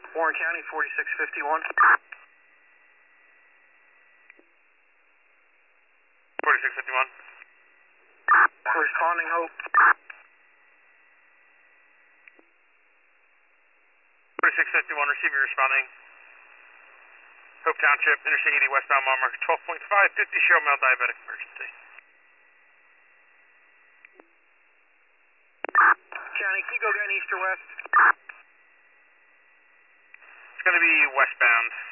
Warren County, 4651. 4651. Responding, Hope. 4651, receiving, responding. Hope Township, Interstate 80 westbound, mile marker 12.5, 50, Cheryl male diabetic emergency. County, can you go again east or west? It's going to be westbound.